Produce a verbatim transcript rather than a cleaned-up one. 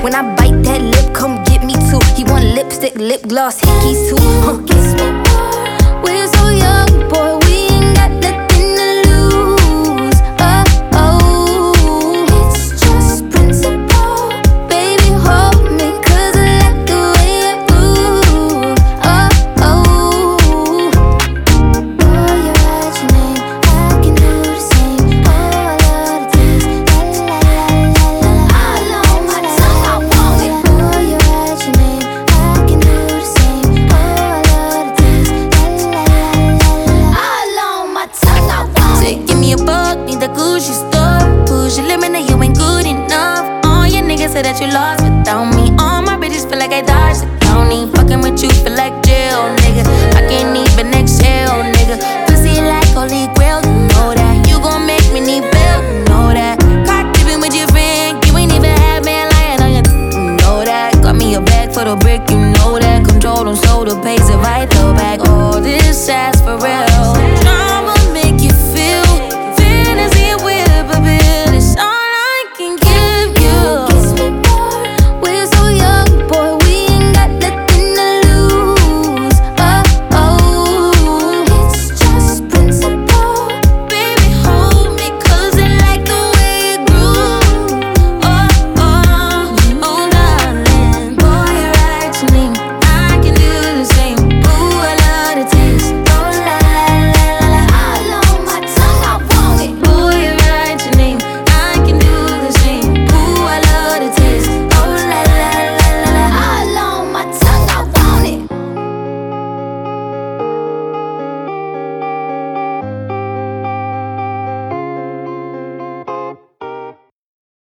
When I bite that lip, come get me too. He want lipstick, lip gloss, hickeys too. Huh, guess what? We're so young, boy, we ain't got nothing to lose. Oh, oh, it's just principle. Baby, hold me, cause I like the way you move. Oh, oh, boy, you write your name, I can do the same. Oh, I love the taste, la la la la la. All on my tongue, I want it. Boy, you write your name, I can do the same. Oh, I love the taste, la la la la la. All on my tongue, I want it. Say, give me a buck, need the Gucci store. Push your limit, now you ain't good enough. All your niggas say that you lost without me. All my bitches feel like I dodged the county. Fucking with you feel like jail, nigga. I can't even exhale, nigga. Pussy like holy grail, you know that. You gon' make me need better.